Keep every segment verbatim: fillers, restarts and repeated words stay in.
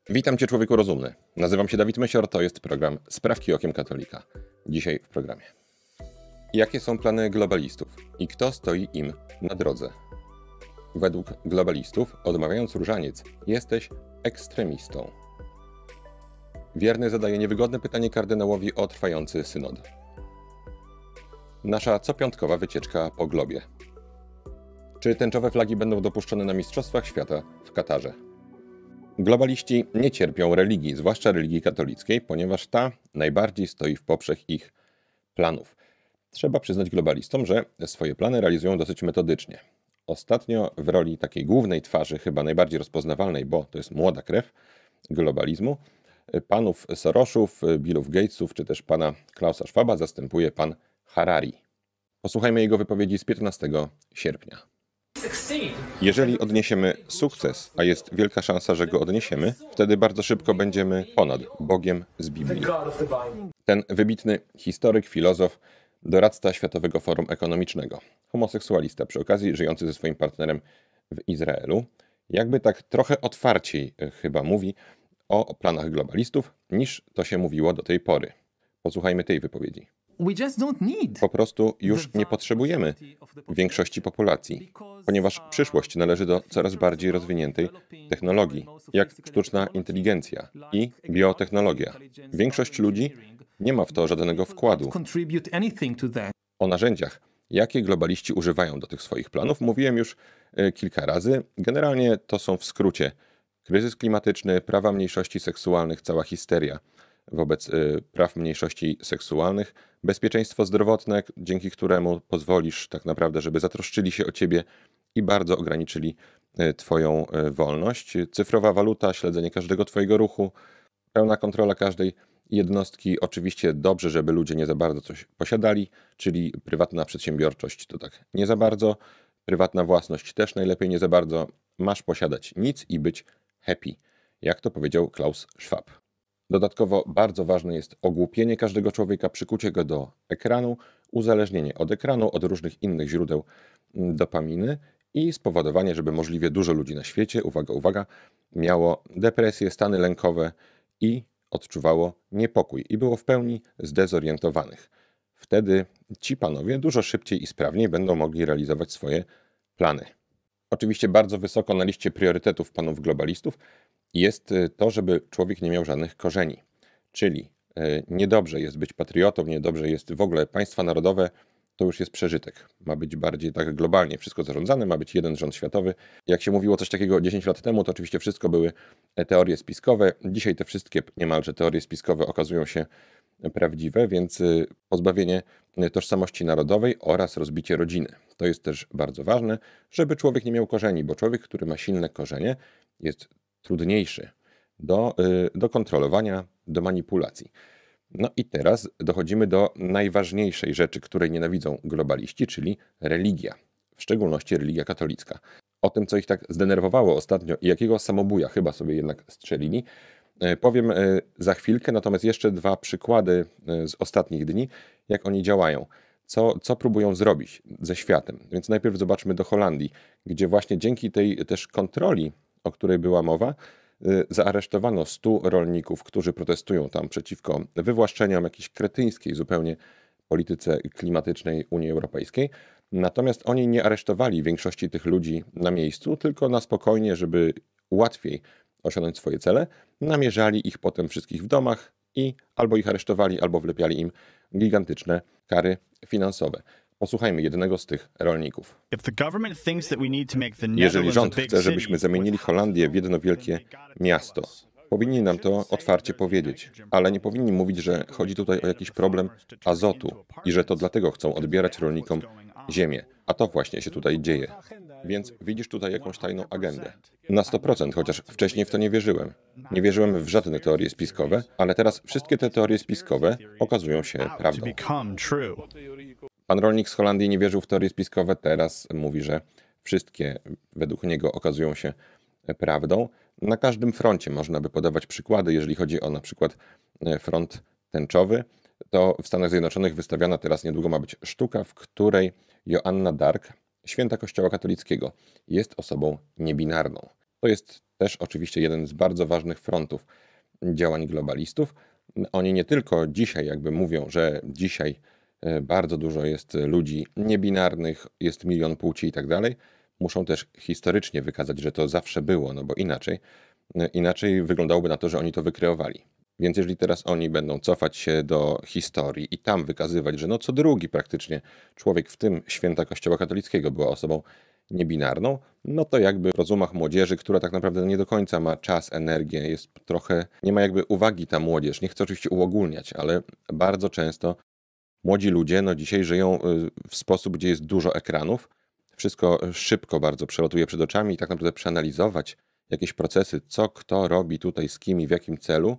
Witam Cię, człowieku rozumny. Nazywam się Dawid Mysior, to jest program Sprawki okiem katolika. Dzisiaj w programie. Jakie są plany globalistów i kto stoi im na drodze? Według globalistów, odmawiając różaniec, jesteś ekstremistą. Wierny zadaje niewygodne pytanie kardynałowi o trwający synod. Nasza copiątkowa wycieczka po globie. Czy tęczowe flagi będą dopuszczone na Mistrzostwach Świata w Katarze? Globaliści nie cierpią religii, zwłaszcza religii katolickiej, ponieważ ta najbardziej stoi w poprzek ich planów. Trzeba przyznać globalistom, że swoje plany realizują dosyć metodycznie. Ostatnio w roli takiej głównej twarzy, chyba najbardziej rozpoznawalnej, bo to jest młoda krew globalizmu, panów Sorosów, Billów Gatesów czy też pana Klausa Schwaba zastępuje pan Harari. Posłuchajmy jego wypowiedzi z piętnastego sierpnia. Jeżeli odniesiemy sukces, a jest wielka szansa, że go odniesiemy, wtedy bardzo szybko będziemy ponad Bogiem z Biblii. Ten wybitny historyk, filozof, doradca Światowego Forum Ekonomicznego, homoseksualista przy okazji, żyjący ze swoim partnerem w Izraelu, jakby tak trochę otwarciej chyba mówi o planach globalistów, niż to się mówiło do tej pory. Posłuchajmy tej wypowiedzi. Po prostu już nie potrzebujemy większości populacji, ponieważ przyszłość należy do coraz bardziej rozwiniętej technologii, jak sztuczna inteligencja i biotechnologia. Większość ludzi nie ma w to żadnego wkładu. O narzędziach, jakie globaliści używają do tych swoich planów, mówiłem już kilka razy. Generalnie to są w skrócie kryzys klimatyczny, prawa mniejszości seksualnych, cała histeria wobec praw mniejszości seksualnych, bezpieczeństwo zdrowotne, dzięki któremu pozwolisz tak naprawdę, żeby zatroszczyli się o ciebie i bardzo ograniczyli twoją wolność, cyfrowa waluta, śledzenie każdego twojego ruchu, pełna kontrola każdej jednostki. Oczywiście dobrze, żeby ludzie nie za bardzo coś posiadali, czyli prywatna przedsiębiorczość to tak nie za bardzo, prywatna własność też najlepiej nie za bardzo. Masz posiadać nic i być happy, jak to powiedział Klaus Schwab. Dodatkowo bardzo ważne jest ogłupienie każdego człowieka, przykucie go do ekranu, uzależnienie od ekranu, od różnych innych źródeł dopaminy i spowodowanie, żeby możliwie dużo ludzi na świecie, uwaga, uwaga, miało depresję, stany lękowe i odczuwało niepokój i było w pełni zdezorientowanych. Wtedy ci panowie dużo szybciej i sprawniej będą mogli realizować swoje plany. Oczywiście bardzo wysoko na liście priorytetów panów globalistów jest to, żeby człowiek nie miał żadnych korzeni. Czyli niedobrze jest być patriotą, niedobrze jest w ogóle państwa narodowe, to już jest przeżytek. Ma być bardziej tak globalnie wszystko zarządzane, ma być jeden rząd światowy. Jak się mówiło coś takiego dziesięć lat temu, to oczywiście wszystko były teorie spiskowe. Dzisiaj te wszystkie niemalże teorie spiskowe okazują się prawdziwe, więc pozbawienie tożsamości narodowej oraz rozbicie rodziny. To jest też bardzo ważne, żeby człowiek nie miał korzeni, bo człowiek, który ma silne korzenie, jest trudniejszy do, do kontrolowania, do manipulacji. No i teraz dochodzimy do najważniejszej rzeczy, której nienawidzą globaliści, czyli religia, w szczególności religia katolicka. O tym, co ich tak zdenerwowało ostatnio i jakiego samobuja chyba sobie jednak strzelili, powiem za chwilkę, natomiast jeszcze dwa przykłady z ostatnich dni, jak oni działają, co, co próbują zrobić ze światem. Więc najpierw zobaczmy do Holandii, gdzie właśnie dzięki tej też kontroli, o której była mowa, zaaresztowano stu rolników, którzy protestują tam przeciwko wywłaszczeniom jakiejś kretyńskiej zupełnie polityce klimatycznej Unii Europejskiej. Natomiast oni nie aresztowali większości tych ludzi na miejscu, tylko na spokojnie, żeby łatwiej osiągnąć swoje cele, namierzali ich potem wszystkich w domach i albo ich aresztowali, albo wlepiali im gigantyczne kary finansowe. Posłuchajmy jednego z tych rolników. Jeżeli rząd chce, żebyśmy zamienili Holandię w jedno wielkie miasto, powinni nam to otwarcie powiedzieć, ale nie powinni mówić, że chodzi tutaj o jakiś problem azotu i że to dlatego chcą odbierać rolnikom ziemię. A to właśnie się tutaj dzieje. Więc widzisz tutaj jakąś tajną agendę. Na sto procent, chociaż wcześniej w to nie wierzyłem. Nie wierzyłem w żadne teorie spiskowe, ale teraz wszystkie te teorie spiskowe okazują się prawdą. Pan rolnik z Holandii nie wierzył w teorie spiskowe, teraz mówi, że wszystkie według niego okazują się prawdą. Na każdym froncie można by podawać przykłady, jeżeli chodzi o na przykład front tęczowy, to w Stanach Zjednoczonych wystawiana teraz niedługo ma być sztuka, w której Joanna Dark, święta Kościoła katolickiego, jest osobą niebinarną. To jest też oczywiście jeden z bardzo ważnych frontów działań globalistów. Oni nie tylko dzisiaj jakby mówią, że dzisiaj e, bardzo dużo jest ludzi niebinarnych, jest milion płci i tak dalej. Muszą też historycznie wykazać, że to zawsze było, no bo inaczej, e, inaczej wyglądałoby na to, że oni to wykreowali. Więc jeżeli teraz oni będą cofać się do historii i tam wykazywać, że no co drugi praktycznie człowiek, w tym święta Kościoła katolickiego, była osobą niebinarną, no to jakby w rozumach młodzieży, która tak naprawdę nie do końca ma czas, energię, jest trochę, nie ma jakby uwagi ta młodzież. Nie chcę oczywiście uogólniać, ale bardzo często młodzi ludzie no dzisiaj żyją y, w sposób, gdzie jest dużo ekranów. Wszystko szybko bardzo przelatuje przed oczami i tak naprawdę przeanalizować jakieś procesy, co kto robi tutaj, z kim i w jakim celu,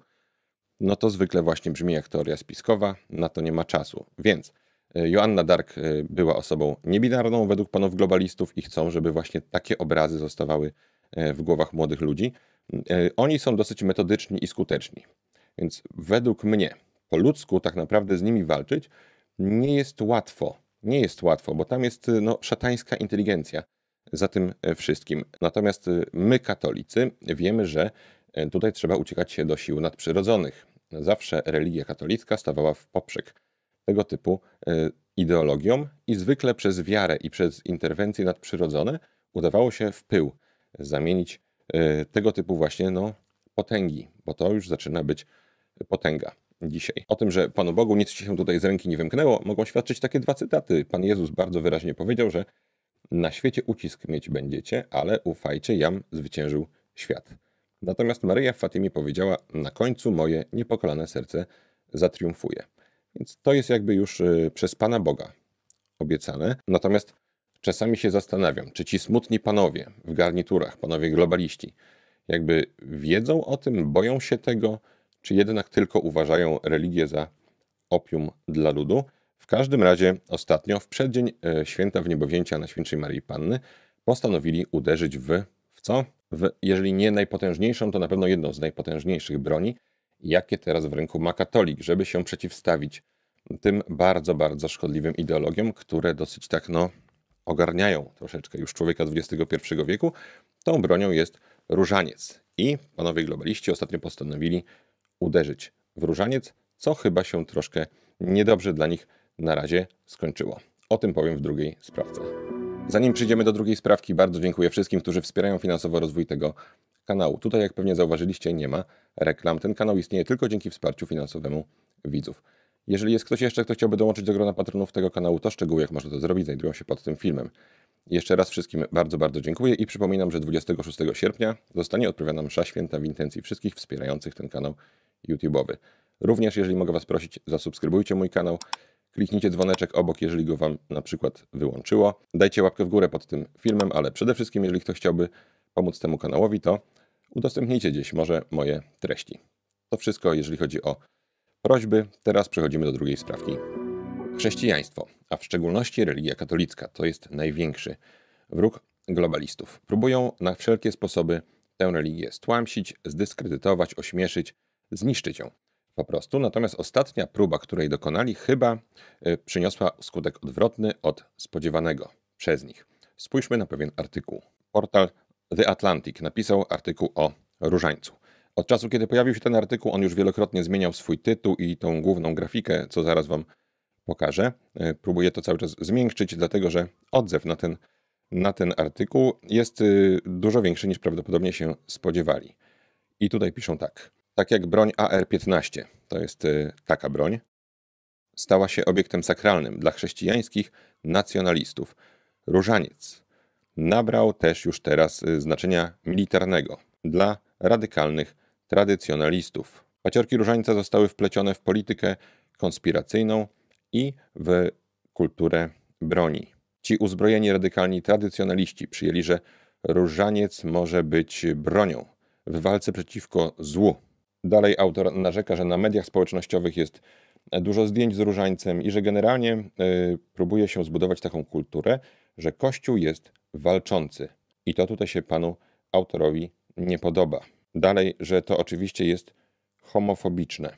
no to zwykle właśnie brzmi jak teoria spiskowa, na to nie ma czasu. Więc e, Joanna Dark e, była osobą niebinarną według panów globalistów i chcą, żeby właśnie takie obrazy zostawały e, w głowach młodych ludzi. E, Oni są dosyć metodyczni i skuteczni. Więc według mnie po ludzku tak naprawdę z nimi walczyć nie jest łatwo. Nie jest łatwo, bo tam jest e, no, szatańska inteligencja za tym e, wszystkim. Natomiast e, my, katolicy, wiemy, że e, tutaj trzeba uciekać się do sił nadprzyrodzonych. Zawsze religia katolicka stawała w poprzek tego typu e, ideologiom i zwykle przez wiarę i przez interwencje nadprzyrodzone udawało się w pył zamienić e, tego typu właśnie no, potęgi, bo to już zaczyna być potęga dzisiaj. O tym, że Panu Bogu nic ci się tutaj z ręki nie wymknęło, mogą świadczyć takie dwa cytaty. Pan Jezus bardzo wyraźnie powiedział, że na świecie ucisk mieć będziecie, ale ufajcie, jam zwyciężył świat. Natomiast Maryja w Fatimie powiedziała, na końcu moje niepokalane serce zatriumfuje. Więc to jest jakby już y, przez Pana Boga obiecane. Natomiast czasami się zastanawiam, czy ci smutni panowie w garniturach, panowie globaliści, jakby wiedzą o tym, boją się tego, czy jednak tylko uważają religię za opium dla ludu. W każdym razie ostatnio, w przeddzień e, święta Wniebowzięcia Najświętszej Maryi Panny, postanowili uderzyć w, w co? W, jeżeli nie najpotężniejszą, to na pewno jedną z najpotężniejszych broni, jakie teraz w ręku ma katolik, żeby się przeciwstawić tym bardzo, bardzo szkodliwym ideologiom, które dosyć tak no ogarniają troszeczkę już człowieka dwudziestego pierwszego wieku. Tą bronią jest różaniec. I panowie globaliści ostatnio postanowili uderzyć w różaniec, co chyba się troszkę niedobrze dla nich na razie skończyło. O tym powiem w drugiej sprawce. Zanim przejdziemy do drugiej sprawki, bardzo dziękuję wszystkim, którzy wspierają finansowo rozwój tego kanału. Tutaj, jak pewnie zauważyliście, nie ma reklam. Ten kanał istnieje tylko dzięki wsparciu finansowemu widzów. Jeżeli jest ktoś jeszcze, kto chciałby dołączyć do grona patronów tego kanału, to szczegóły, jak można to zrobić, znajdują się pod tym filmem. Jeszcze raz wszystkim bardzo, bardzo dziękuję i przypominam, że dwudziestego szóstego sierpnia zostanie odprawiona msza święta w intencji wszystkich wspierających ten kanał YouTube'owy. Również, jeżeli mogę Was prosić, zasubskrybujcie mój kanał, kliknijcie dzwoneczek obok, jeżeli go Wam na przykład wyłączyło. Dajcie łapkę w górę pod tym filmem, ale przede wszystkim, jeżeli ktoś chciałby pomóc temu kanałowi, to udostępnijcie gdzieś może moje treści. To wszystko, jeżeli chodzi o prośby. Teraz przechodzimy do drugiej sprawki. Chrześcijaństwo, a w szczególności religia katolicka, to jest największy wróg globalistów. Próbują na wszelkie sposoby tę religię stłamsić, zdyskredytować, ośmieszyć, zniszczyć ją po prostu. Natomiast ostatnia próba, której dokonali, chyba y, przyniosła skutek odwrotny od spodziewanego przez nich. Spójrzmy na pewien artykuł. Portal The Atlantic napisał artykuł o różańcu. Od czasu, kiedy pojawił się ten artykuł, on już wielokrotnie zmieniał swój tytuł i tą główną grafikę, co zaraz Wam pokażę. Y, Próbuję to cały czas zmiękczyć, dlatego że odzew na ten, na ten artykuł jest y, dużo większy niż prawdopodobnie się spodziewali. I tutaj piszą tak. Tak jak broń A R piętnaście, to jest y, taka broń, stała się obiektem sakralnym dla chrześcijańskich nacjonalistów. Różaniec nabrał też już teraz y, znaczenia militarnego dla radykalnych tradycjonalistów. Paciorki różańca zostały wplecione w politykę konspiracyjną i w kulturę broni. Ci uzbrojeni radykalni tradycjonaliści przyjęli, że różaniec może być bronią w walce przeciwko złu. Dalej autor narzeka, że na mediach społecznościowych jest dużo zdjęć z różańcem i że generalnie y, próbuje się zbudować taką kulturę, że Kościół jest walczący. I to tutaj się panu autorowi nie podoba. Dalej, że to oczywiście jest homofobiczne,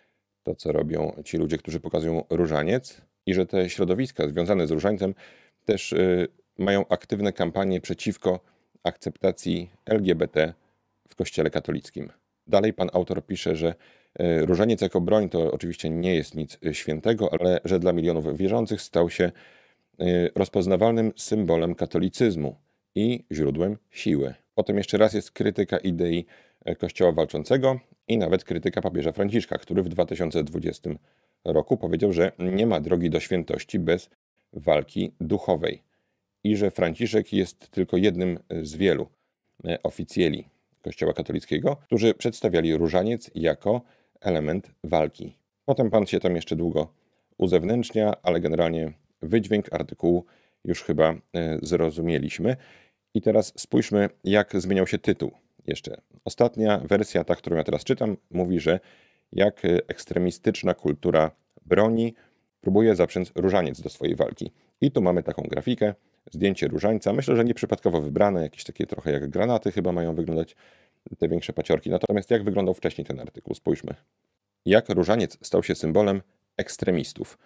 to co robią ci ludzie, którzy pokazują różaniec i że te środowiska związane z różańcem też y, mają aktywne kampanie przeciwko akceptacji L G B T w Kościele katolickim. Dalej pan autor pisze, że e, różaniec jako broń to oczywiście nie jest nic e, świętego, ale że dla milionów wierzących stał się e, rozpoznawalnym symbolem katolicyzmu i źródłem siły. Potem jeszcze raz jest krytyka idei e, Kościoła walczącego i nawet krytyka papieża Franciszka, który w dwa tysiące dwudziestym roku powiedział, że nie ma drogi do świętości bez walki duchowej i że Franciszek jest tylko jednym z wielu e, oficjeli Kościoła katolickiego, którzy przedstawiali różaniec jako element walki. Potem pan się tam jeszcze długo uzewnętrznia, ale generalnie wydźwięk artykułu już chyba e, zrozumieliśmy. I teraz spójrzmy, jak zmieniał się tytuł. Jeszcze ostatnia wersja, ta, którą ja teraz czytam, mówi, że jak e, ekstremistyczna kultura broni próbuje zaprzęc różaniec do swojej walki. I tu mamy taką grafikę, zdjęcie różańca. Myślę, że nieprzypadkowo wybrane, jakieś takie trochę jak granaty chyba mają wyglądać te większe paciorki. Natomiast jak wyglądał wcześniej ten artykuł? Spójrzmy. Jak różaniec stał się symbolem ekstremistów.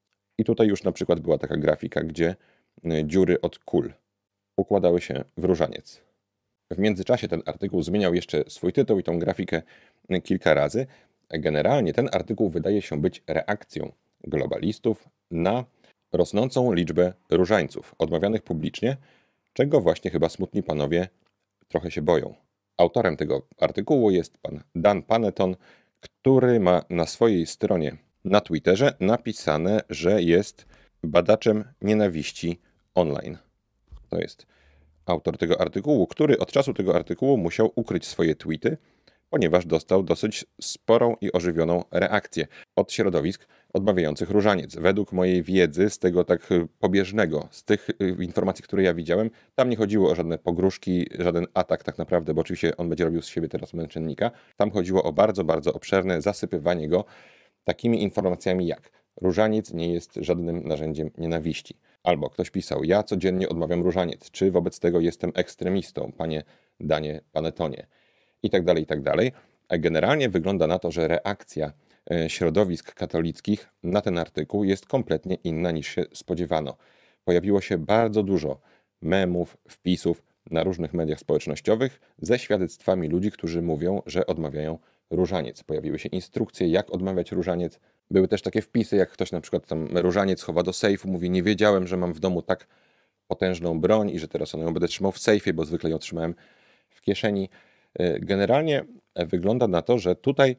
I tutaj już na przykład była taka grafika, gdzie y, dziury od kul układały się w różaniec. W międzyczasie ten artykuł zmieniał jeszcze swój tytuł i tą grafikę y, kilka razy. Generalnie ten artykuł wydaje się być reakcją globalistów na rosnącą liczbę różańców odmawianych publicznie, czego właśnie chyba smutni panowie trochę się boją. Autorem tego artykułu jest pan Dan Paneton, który ma na swojej stronie na Twitterze napisane, że jest badaczem nienawiści online. To jest autor tego artykułu, który od czasu tego artykułu musiał ukryć swoje tweety, ponieważ dostał dosyć sporą i ożywioną reakcję od środowisk odmawiających różaniec. Według mojej wiedzy, z tego tak pobieżnego, z tych informacji, które ja widziałem, tam nie chodziło o żadne pogróżki, żaden atak tak naprawdę, bo oczywiście on będzie robił z siebie teraz męczennika. Tam chodziło o bardzo, bardzo obszerne zasypywanie go takimi informacjami jak różaniec nie jest żadnym narzędziem nienawiści. Albo ktoś pisał, ja codziennie odmawiam różaniec, czy wobec tego jestem ekstremistą, panie Danie Panetonie. I tak dalej, i tak dalej. A generalnie wygląda na to, że reakcja e, środowisk katolickich na ten artykuł jest kompletnie inna niż się spodziewano. Pojawiło się bardzo dużo memów, wpisów na różnych mediach społecznościowych ze świadectwami ludzi, którzy mówią, że odmawiają różaniec. Pojawiły się instrukcje, jak odmawiać różaniec. Były też takie wpisy, jak ktoś na przykład tam różaniec chowa do sejfu, mówi, nie wiedziałem, że mam w domu tak potężną broń i że teraz ją będę trzymał w sejfie, bo zwykle ją trzymałem w kieszeni. Generalnie wygląda na to, że tutaj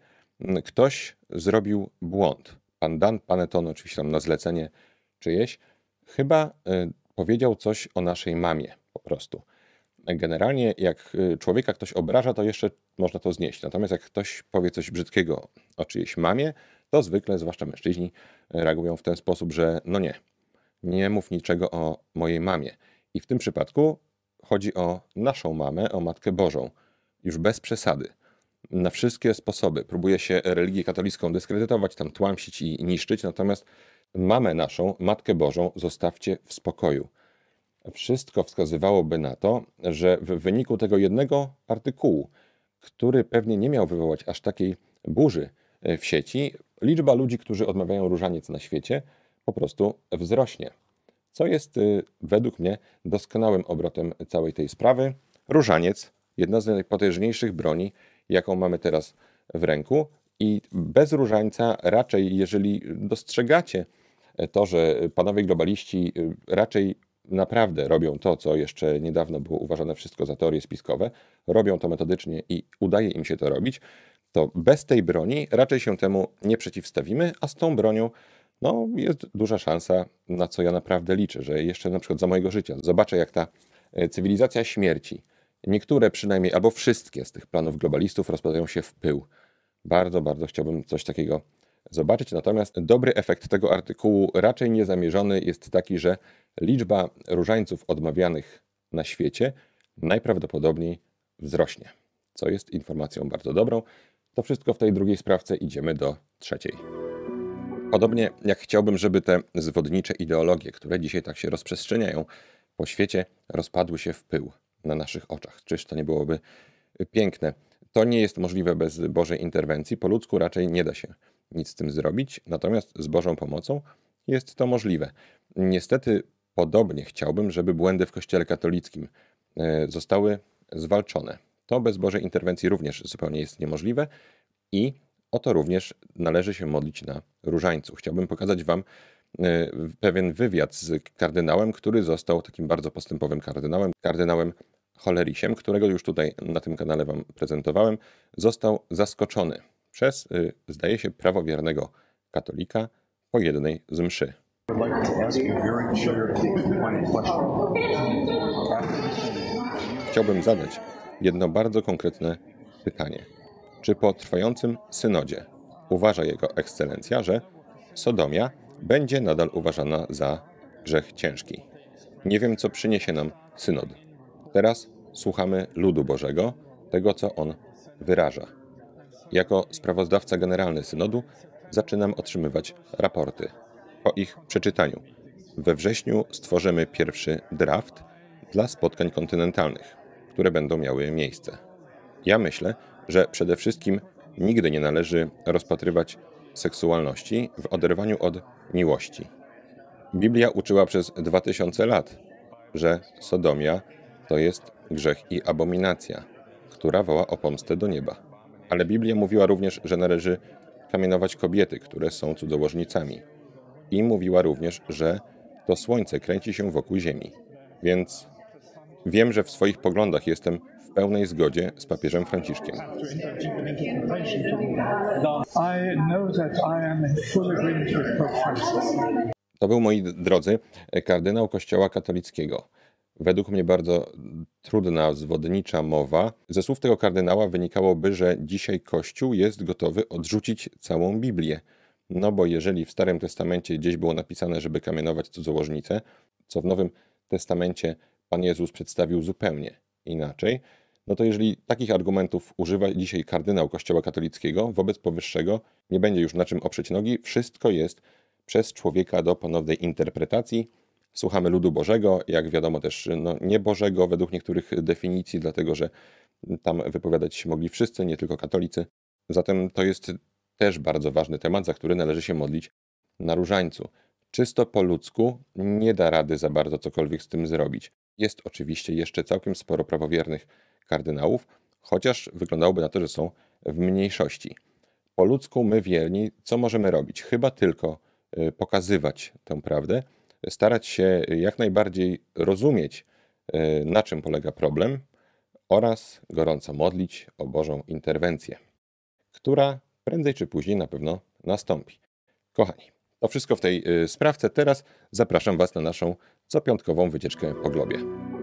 ktoś zrobił błąd. Pan Dan Paneton, oczywiście tam na zlecenie czyjeś, chyba powiedział coś o naszej mamie po prostu. Generalnie jak człowieka ktoś obraża, to jeszcze można to znieść. Natomiast jak ktoś powie coś brzydkiego o czyjejś mamie, to zwykle, zwłaszcza mężczyźni, reagują w ten sposób, że no nie, nie mów niczego o mojej mamie. I w tym przypadku chodzi o naszą mamę, o Matkę Bożą. Już bez przesady. Na wszystkie sposoby. Próbuje się religię katolicką dyskredytować, tam tłamsić i niszczyć, natomiast mamę naszą, Matkę Bożą, zostawcie w spokoju. Wszystko wskazywałoby na to, że w wyniku tego jednego artykułu, który pewnie nie miał wywołać aż takiej burzy w sieci, liczba ludzi, którzy odmawiają różaniec na świecie, po prostu wzrośnie. Co jest według mnie doskonałym obrotem całej tej sprawy. Różaniec, jedna z najpotężniejszych broni, jaką mamy teraz w ręku, i bez różańca raczej, jeżeli dostrzegacie to, że panowie globaliści raczej naprawdę robią to, co jeszcze niedawno było uważane wszystko za teorie spiskowe, robią to metodycznie i udaje im się to robić, to bez tej broni raczej się temu nie przeciwstawimy, a z tą bronią no, jest duża szansa, na co ja naprawdę liczę, że jeszcze na przykład za mojego życia zobaczę, jak ta cywilizacja śmierci, niektóre przynajmniej, albo wszystkie z tych planów globalistów rozpadają się w pył. Bardzo, bardzo chciałbym coś takiego zobaczyć. Natomiast dobry efekt tego artykułu, raczej niezamierzony, jest taki, że liczba różańców odmawianych na świecie najprawdopodobniej wzrośnie, co jest informacją bardzo dobrą. To wszystko w tej drugiej sprawce, idziemy do trzeciej. Podobnie jak chciałbym, żeby te zwodnicze ideologie, które dzisiaj tak się rozprzestrzeniają po świecie, rozpadły się w pył na naszych oczach. Czyż to nie byłoby piękne? To nie jest możliwe bez Bożej interwencji. Po ludzku raczej nie da się nic z tym zrobić, natomiast z Bożą pomocą jest to możliwe. Niestety podobnie chciałbym, żeby błędy w Kościele katolickim zostały zwalczone. To bez Bożej interwencji również zupełnie jest niemożliwe i o to również należy się modlić na różańcu. Chciałbym pokazać Wam pewien wywiad z kardynałem, który został takim bardzo postępowym kardynałem, kardynałem Hollerisiem, którego już tutaj na tym kanale Wam prezentowałem. Został zaskoczony przez, zdaje się, prawowiernego katolika po jednej z mszy. Chciałbym zadać jedno bardzo konkretne pytanie. Czy po trwającym synodzie uważa Jego Ekscelencja, że sodomia będzie nadal uważana za grzech ciężki? Nie wiem, co przyniesie nam synod. Teraz słuchamy ludu Bożego, tego, co on wyraża. Jako sprawozdawca generalny synodu zaczynam otrzymywać raporty. Po ich przeczytaniu we wrześniu stworzymy pierwszy draft dla spotkań kontynentalnych, które będą miały miejsce. Ja myślę, że przede wszystkim nigdy nie należy rozpatrywać seksualności w oderwaniu od miłości. Biblia uczyła przez dwa tysiące lat, że sodomia to jest grzech i abominacja, która woła o pomstę do nieba. Ale Biblia mówiła również, że należy kamienować kobiety, które są cudzołożnicami. I mówiła również, że to słońce kręci się wokół ziemi. Więc wiem, że w swoich poglądach jestem w pełnej zgodzie z papieżem Franciszkiem. To był, moi drodzy, kardynał Kościoła katolickiego. Według mnie bardzo trudna, zwodnicza mowa. Ze słów tego kardynała wynikałoby, że dzisiaj Kościół jest gotowy odrzucić całą Biblię. No bo jeżeli w Starym Testamencie gdzieś było napisane, żeby kamienować cudzołożnicę, co w Nowym Testamencie Pan Jezus przedstawił zupełnie inaczej, no to jeżeli takich argumentów używa dzisiaj kardynał Kościoła katolickiego, wobec powyższego nie będzie już na czym oprzeć nogi. Wszystko jest przez człowieka do ponownej interpretacji. Słuchamy ludu Bożego, jak wiadomo też no, niebożego według niektórych definicji, dlatego że tam wypowiadać się mogli wszyscy, nie tylko katolicy. Zatem to jest też bardzo ważny temat, za który należy się modlić na różańcu. Czysto po ludzku nie da rady za bardzo cokolwiek z tym zrobić. Jest oczywiście jeszcze całkiem sporo prawowiernych kardynałów, chociaż wyglądałoby na to, że są w mniejszości. Po ludzku my wierni, co możemy robić? Chyba tylko pokazywać tę prawdę, starać się jak najbardziej rozumieć, na czym polega problem oraz gorąco modlić o Bożą interwencję, która prędzej czy później na pewno nastąpi. Kochani, to wszystko w tej sprawce. Teraz zapraszam Was na naszą copiątkową wycieczkę po globie.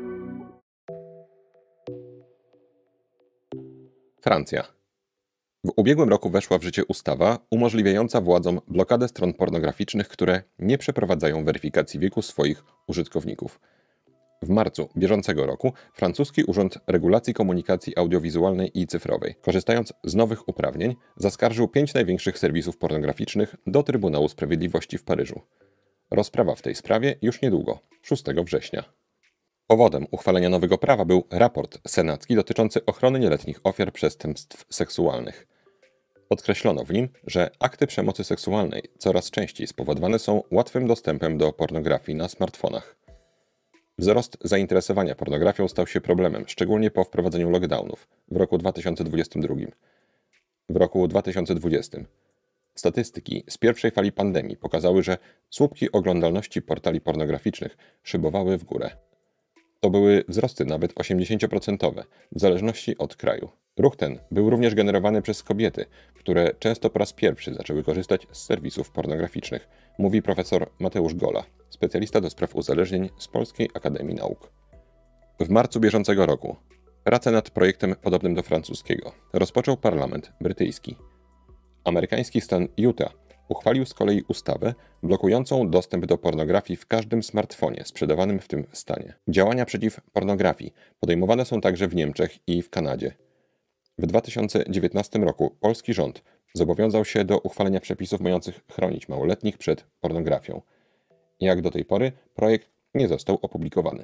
Francja. W ubiegłym roku weszła w życie ustawa umożliwiająca władzom blokadę stron pornograficznych, które nie przeprowadzają weryfikacji wieku swoich użytkowników. W marcu bieżącego roku francuski Urząd Regulacji Komunikacji Audiowizualnej i Cyfrowej, korzystając z nowych uprawnień, zaskarżył pięć największych serwisów pornograficznych do Trybunału Sprawiedliwości w Paryżu. Rozprawa w tej sprawie już niedługo, szóstego września. Powodem uchwalenia nowego prawa był raport senacki dotyczący ochrony nieletnich ofiar przestępstw seksualnych. Podkreślono w nim, że akty przemocy seksualnej coraz częściej spowodowane są łatwym dostępem do pornografii na smartfonach. Wzrost zainteresowania pornografią stał się problemem, szczególnie po wprowadzeniu lockdownów w roku dwa tysiące dwudziestym drugim. W roku dwa tysiące dwudziestym statystyki z pierwszej fali pandemii pokazały, że słupki oglądalności portali pornograficznych szybowały w górę. To były wzrosty nawet osiemdziesięcioprocentowe, w zależności od kraju. Ruch ten był również generowany przez kobiety, które często po raz pierwszy zaczęły korzystać z serwisów pornograficznych, mówi profesor Mateusz Gola, specjalista do spraw uzależnień z Polskiej Akademii Nauk. W marcu bieżącego roku pracę nad projektem podobnym do francuskiego rozpoczął parlament brytyjski. Amerykański stan Utah uchwalił z kolei ustawę blokującą dostęp do pornografii w każdym smartfonie sprzedawanym w tym stanie. Działania przeciw pornografii podejmowane są także w Niemczech i w Kanadzie. W dwa tysiące dziewiętnastym roku polski rząd zobowiązał się do uchwalenia przepisów mających chronić małoletnich przed pornografią. Jak do tej pory projekt nie został opublikowany.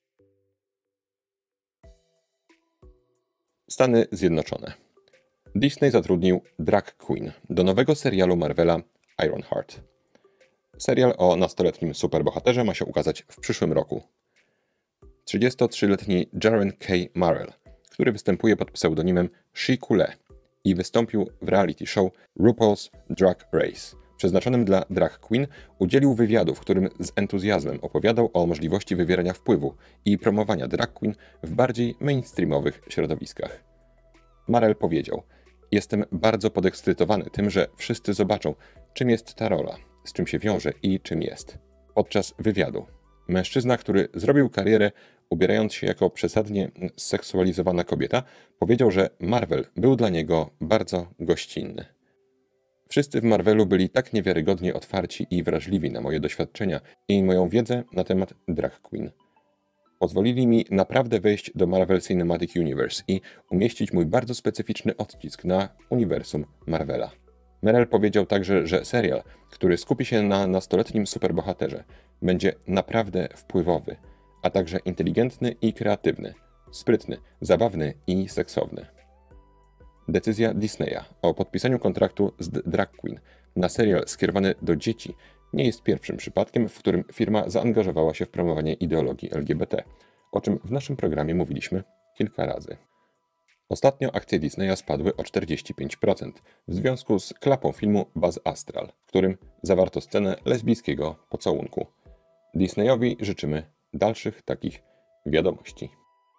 Stany Zjednoczone. Disney zatrudnił drag queen do nowego serialu Marvela Ironheart. Serial o nastoletnim superbohaterze ma się ukazać w przyszłym roku. trzydziestotrzyletni Jaren K. Marrell, który występuje pod pseudonimem Shikule i wystąpił w reality show RuPaul's Drag Race. Przeznaczonym dla drag queen, udzielił wywiadu, w którym z entuzjazmem opowiadał o możliwości wywierania wpływu i promowania drag queen w bardziej mainstreamowych środowiskach. Marrell powiedział: „Jestem bardzo podekscytowany tym, że wszyscy zobaczą, czym jest ta rola, z czym się wiąże i czym jest”. Podczas wywiadu mężczyzna, który zrobił karierę ubierając się jako przesadnie zseksualizowana kobieta, powiedział, że Marvel był dla niego bardzo gościnny. Wszyscy w Marvelu byli tak niewiarygodnie otwarci i wrażliwi na moje doświadczenia i moją wiedzę na temat drag queen. Pozwolili mi naprawdę wejść do Marvel Cinematic Universe i umieścić mój bardzo specyficzny odcisk na uniwersum Marvela. Marrell powiedział także, że serial, który skupi się na nastoletnim superbohaterze, będzie naprawdę wpływowy, a także inteligentny i kreatywny, sprytny, zabawny i seksowny. Decyzja Disneya o podpisaniu kontraktu z Drag Queen na serial skierowany do dzieci nie jest pierwszym przypadkiem, w którym firma zaangażowała się w promowanie ideologii L G B T, o czym w naszym programie mówiliśmy kilka razy. Ostatnio akcje Disneya spadły o czterdzieści pięć procent w związku z klapą filmu Buzz Astral, w którym zawarto scenę lesbijskiego pocałunku. Disneyowi życzymy dalszych takich wiadomości.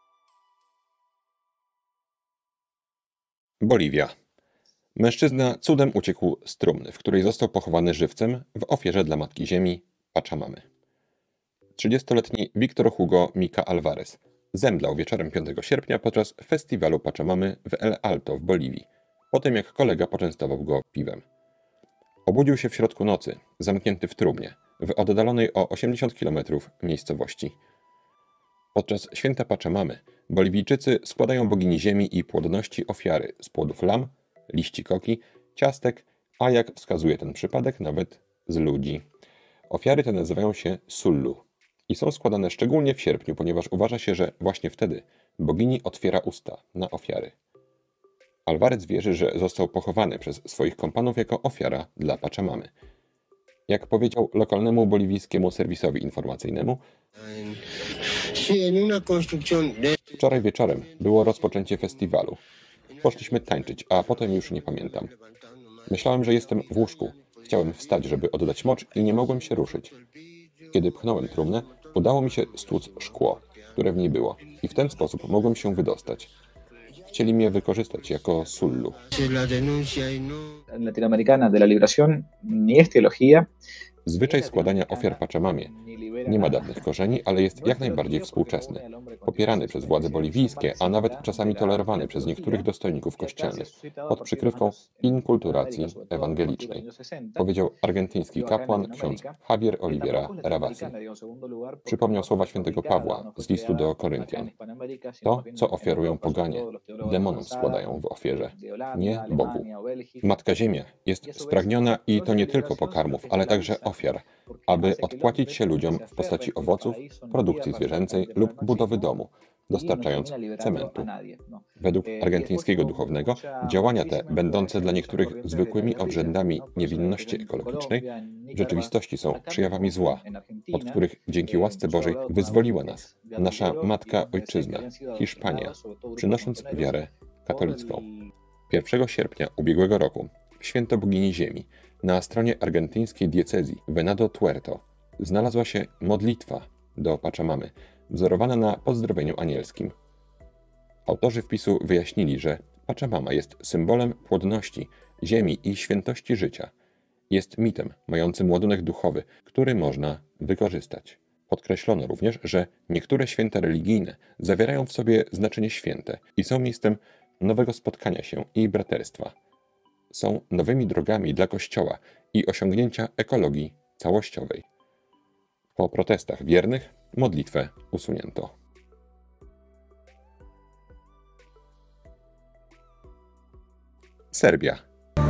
Boliwia. Mężczyzna cudem uciekł z trumny, w której został pochowany żywcem w ofierze dla Matki Ziemi Pachamamy. trzydziestoletni Victor Hugo Mica Alvarez zemdlał wieczorem piątego sierpnia podczas festiwalu Pachamamy w El Alto w Boliwii, po tym jak kolega poczęstował go piwem. Obudził się w środku nocy, zamknięty w trumnie, w oddalonej o osiemdziesiąt kilometrów miejscowości. Podczas święta Pachamamy Boliwijczycy składają bogini ziemi i płodności ofiary z płodów lam, liści koki, ciastek, a jak wskazuje ten przypadek, nawet z ludzi. Ofiary te nazywają się sullu i są składane szczególnie w sierpniu, ponieważ uważa się, że właśnie wtedy bogini otwiera usta na ofiary. Alvarez wierzy, że został pochowany przez swoich kompanów jako ofiara dla Pachamamy. Jak powiedział lokalnemu boliwijskiemu serwisowi informacyjnemu, wczoraj wieczorem było rozpoczęcie festiwalu. Poszliśmy tańczyć, a potem już nie pamiętam. Myślałem, że jestem w łóżku. Chciałem wstać, żeby oddać mocz i nie mogłem się ruszyć. Kiedy pchnąłem trumnę, udało mi się stłuc szkło, które w niej było, i w ten sposób mogłem się wydostać. Chcieli mnie wykorzystać jako sullu. Latinoamericana de la liberación ni es teología. Zwyczaj składania ofiar Pachamamie nie ma dawnych korzeni, ale jest jak najbardziej współczesny, popierany przez władze boliwijskie, a nawet czasami tolerowany przez niektórych dostojników kościelnych pod przykrywką inkulturacji ewangelicznej, powiedział argentyński kapłan ksiądz Javier Oliveira Ravasi. Przypomniał słowa świętego Pawła z listu do Koryntian. To, co ofiarują poganie, demonom składają w ofierze, nie Bogu. Matka Ziemia jest spragniona i to nie tylko pokarmów, ale także ofiar, aby odpłacić się ludziom w postaci owoców, produkcji zwierzęcej lub budowy domu, dostarczając cementu. Według argentyńskiego duchownego działania te, będące dla niektórych zwykłymi obrzędami niewinności ekologicznej, w rzeczywistości są przejawami zła, od których dzięki łasce Bożej wyzwoliła nas nasza matka ojczyzna, Hiszpania, przynosząc wiarę katolicką. pierwszego sierpnia ubiegłego roku, w święto bogini ziemi, na stronie argentyńskiej diecezji Venado Tuerto znalazła się modlitwa do Pachamamy, wzorowana na pozdrowieniu anielskim. Autorzy wpisu wyjaśnili, że Pachamama jest symbolem płodności, ziemi i świętości życia. Jest mitem mającym ładunek duchowy, który można wykorzystać. Podkreślono również, że niektóre święta religijne zawierają w sobie znaczenie święte i są miejscem nowego spotkania się i braterstwa. Są nowymi drogami dla Kościoła i osiągnięcia ekologii całościowej. Po protestach wiernych modlitwę usunięto. Serbia.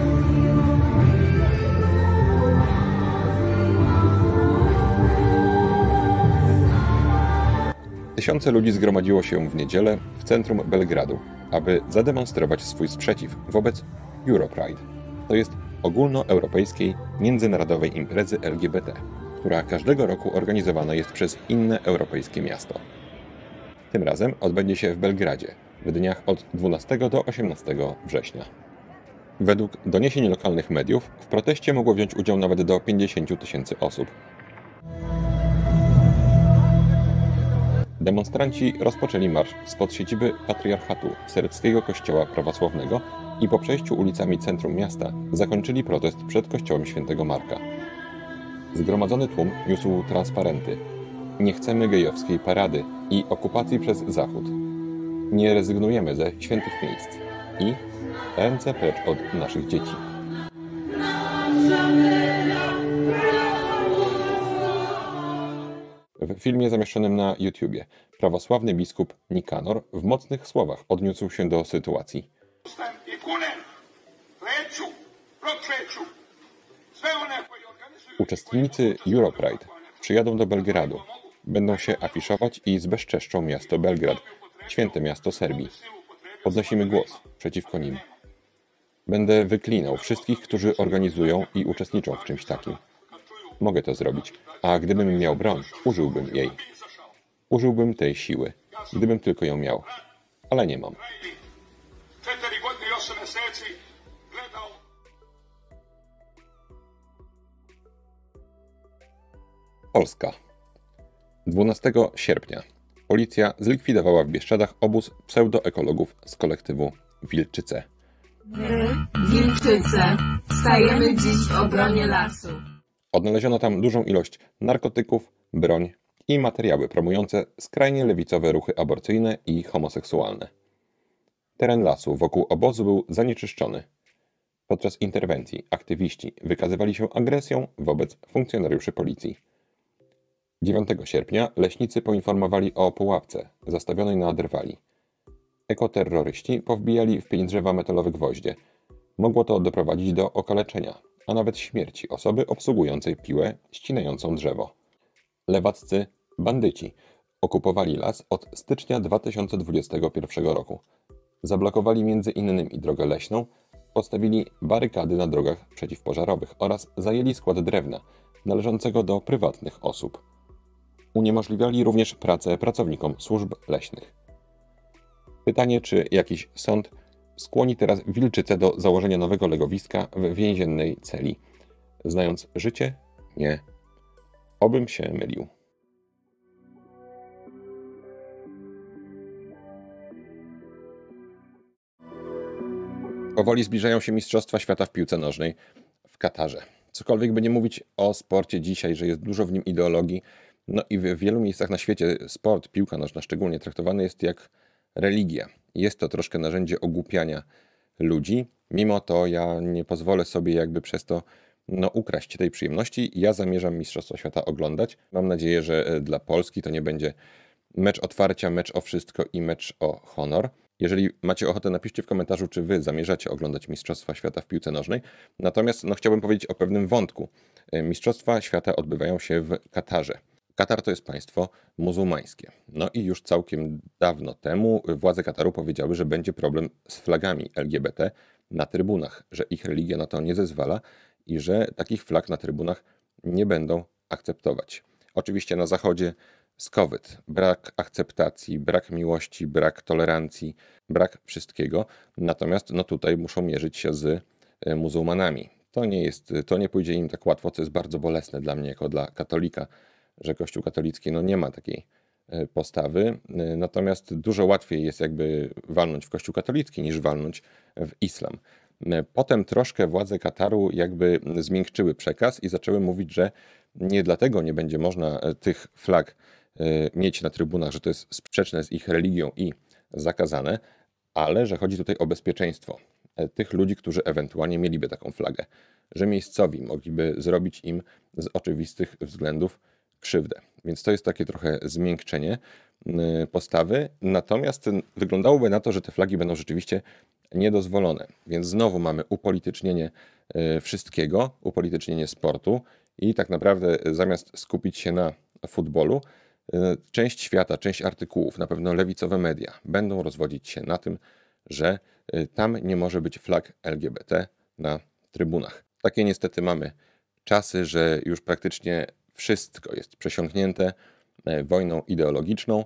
Tysiące ludzi zgromadziło się w niedzielę w centrum Belgradu, aby zademonstrować swój sprzeciw wobec Europride. To jest ogólnoeuropejskiej, międzynarodowej imprezy L G B T, która każdego roku organizowana jest przez inne europejskie miasto. Tym razem odbędzie się w Belgradzie w dniach od dwunastego do osiemnastego września. Według doniesień lokalnych mediów w proteście mogło wziąć udział nawet do pięćdziesięciu tysięcy osób. Demonstranci rozpoczęli marsz spod siedziby patriarchatu serbskiego kościoła prawosławnego i po przejściu ulicami centrum miasta zakończyli protest przed kościołem świętego Marka. Zgromadzony tłum niósł transparenty: nie chcemy gejowskiej parady i okupacji przez Zachód. Nie rezygnujemy ze świętych miejsc i ręce precz od naszych dzieci. W filmie zamieszczonym na YouTubie prawosławny biskup Nikanor w mocnych słowach odniósł się do sytuacji. Uczestnicy Europride przyjadą do Belgradu, będą się afiszować i zbezczeszczą miasto Belgrad, święte miasto Serbii. Podnosimy głos przeciwko nim. Będę wyklinał wszystkich, którzy organizują i uczestniczą w czymś takim. Mogę to zrobić, a gdybym miał broń, użyłbym jej. Użyłbym tej siły, gdybym tylko ją miał. Ale nie mam. Polska. dwunastego sierpnia policja zlikwidowała w Bieszczadach obóz pseudoekologów z kolektywu Wilczyce. My, Wilczyce, stajemy dziś w obronie lasu. Odnaleziono tam dużą ilość narkotyków, broń i materiały promujące skrajnie lewicowe ruchy aborcyjne i homoseksualne. Teren lasu wokół obozu był zanieczyszczony. Podczas interwencji aktywiści wykazywali się agresją wobec funkcjonariuszy policji. dziewiątego sierpnia leśnicy poinformowali o pułapce zastawionej na drwali. Ekoterroryści powbijali w pień drzewa metalowe gwoździe. Mogło to doprowadzić do okaleczenia, a nawet śmierci osoby obsługującej piłę ścinającą drzewo. Lewaccy bandyci okupowali las od stycznia dwa tysiące dwudziestego pierwszego roku. Zablokowali między innymi drogę leśną, postawili barykady na drogach przeciwpożarowych oraz zajęli skład drewna należącego do prywatnych osób. Uniemożliwiali również pracę pracownikom służb leśnych. Pytanie, czy jakiś sąd skłoni teraz Wilczycę do założenia nowego legowiska w więziennej celi. Znając życie? Nie. Obym się mylił. Powoli zbliżają się Mistrzostwa Świata w piłce nożnej w Katarze. Cokolwiek by nie mówić o sporcie dzisiaj, że jest dużo w nim ideologii, no i w wielu miejscach na świecie sport, piłka nożna szczególnie, traktowany jest jak religia. Jest to troszkę narzędzie ogłupiania ludzi. Mimo to ja nie pozwolę sobie jakby przez to no, ukraść tej przyjemności. Ja zamierzam Mistrzostwa Świata oglądać. Mam nadzieję, że dla Polski to nie będzie mecz otwarcia, mecz o wszystko i mecz o honor. Jeżeli macie ochotę, napiszcie w komentarzu, czy wy zamierzacie oglądać Mistrzostwa Świata w piłce nożnej. Natomiast no, chciałbym powiedzieć o pewnym wątku. Mistrzostwa Świata odbywają się w Katarze. Katar to jest państwo muzułmańskie. No i już całkiem dawno temu władze Kataru powiedziały, że będzie problem z flagami L G B T na trybunach, że ich religia na to nie zezwala i że takich flag na trybunach nie będą akceptować. Oczywiście na zachodzie skowyt, brak akceptacji, brak miłości, brak tolerancji, brak wszystkiego. Natomiast no tutaj muszą mierzyć się z muzułmanami. To nie jest, to nie pójdzie im tak łatwo, co jest bardzo bolesne dla mnie jako dla katolika, że Kościół katolicki no nie ma takiej postawy. Natomiast dużo łatwiej jest jakby walnąć w Kościół katolicki niż walnąć w islam. Potem troszkę władze Kataru jakby zmiękczyły przekaz i zaczęły mówić, że nie dlatego nie będzie można tych flag mieć na trybunach, że to jest sprzeczne z ich religią i zakazane, ale że chodzi tutaj o bezpieczeństwo tych ludzi, którzy ewentualnie mieliby taką flagę, że miejscowi mogliby zrobić im z oczywistych względów krzywdę. Więc to jest takie trochę zmiękczenie postawy, natomiast wyglądałoby na to, że te flagi będą rzeczywiście niedozwolone. Więc znowu mamy upolitycznienie wszystkiego, upolitycznienie sportu i tak naprawdę zamiast skupić się na futbolu, część świata, część artykułów, na pewno lewicowe media będą rozwodzić się na tym, że tam nie może być flag L G B T na trybunach. Takie niestety mamy czasy, że już praktycznie wszystko jest przesiąknięte wojną ideologiczną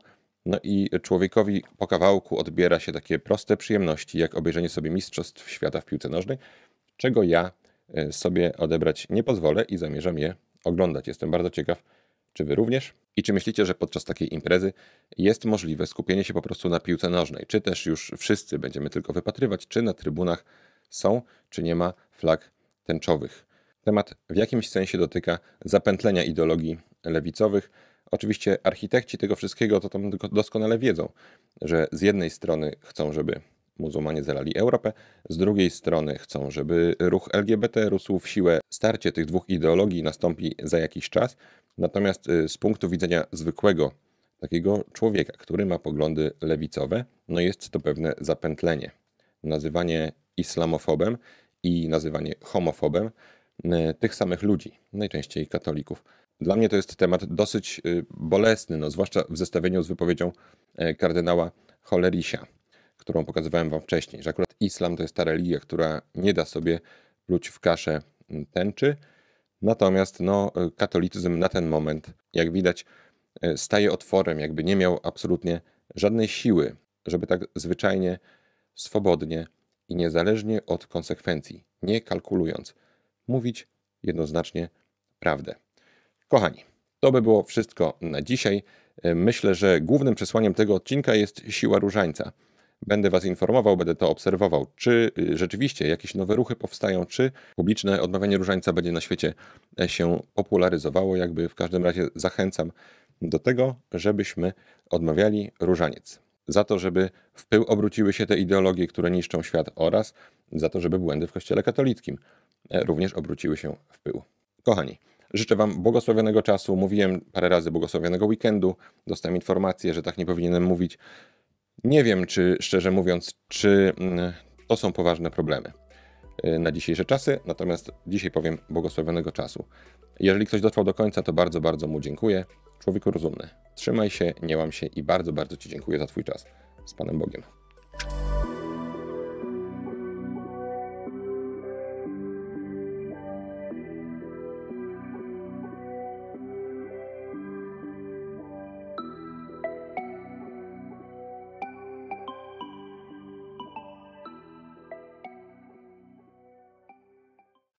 No i człowiekowi po kawałku odbiera się takie proste przyjemności, jak obejrzenie sobie Mistrzostw Świata w piłce nożnej, czego ja sobie odebrać nie pozwolę i zamierzam je oglądać. Jestem bardzo ciekaw, czy wy również? I czy myślicie, że podczas takiej imprezy jest możliwe skupienie się po prostu na piłce nożnej? Czy też już wszyscy będziemy tylko wypatrywać, czy na trybunach są, czy nie ma flag tęczowych? Temat w jakimś sensie dotyka zapętlenia ideologii lewicowych. Oczywiście architekci tego wszystkiego to tam doskonale wiedzą, że z jednej strony chcą, żeby muzułmanie zalali Europę, z drugiej strony chcą, żeby ruch L G B T rósł w siłę. Starcie tych dwóch ideologii nastąpi za jakiś czas, natomiast z punktu widzenia zwykłego takiego człowieka, który ma poglądy lewicowe, no jest to pewne zapętlenie. Nazywanie islamofobem i nazywanie homofobem tych samych ludzi, najczęściej katolików. Dla mnie to jest temat dosyć bolesny, no, zwłaszcza w zestawieniu z wypowiedzią kardynała Hollerisia, którą pokazywałem wam wcześniej, że akurat islam to jest ta religia, która nie da sobie pluć w kaszę tęczy, natomiast no, katolicyzm na ten moment, jak widać, staje otworem, jakby nie miał absolutnie żadnej siły, żeby tak zwyczajnie, swobodnie i niezależnie od konsekwencji, nie kalkulując, mówić jednoznacznie prawdę. Kochani, to by było wszystko na dzisiaj. Myślę, że głównym przesłaniem tego odcinka jest siła różańca. Będę was informował, będę to obserwował, czy rzeczywiście jakieś nowe ruchy powstają, czy publiczne odmawianie różańca będzie na świecie się popularyzowało. Jakby w każdym razie zachęcam do tego, żebyśmy odmawiali różaniec. Za to, żeby w pył obróciły się te ideologie, które niszczą świat, oraz za to, żeby błędy w Kościele katolickim również obróciły się w pył. Kochani, życzę wam błogosławionego czasu. Mówiłem parę razy błogosławionego weekendu. Dostałem informację, że tak nie powinienem mówić. Nie wiem, czy szczerze mówiąc, czy to są poważne problemy na dzisiejsze czasy, natomiast dzisiaj powiem błogosławionego czasu. Jeżeli ktoś dotrwał do końca, to bardzo, bardzo mu dziękuję. Człowieku rozumny, trzymaj się, nie łam się i bardzo, bardzo ci dziękuję za twój czas. Z Panem Bogiem.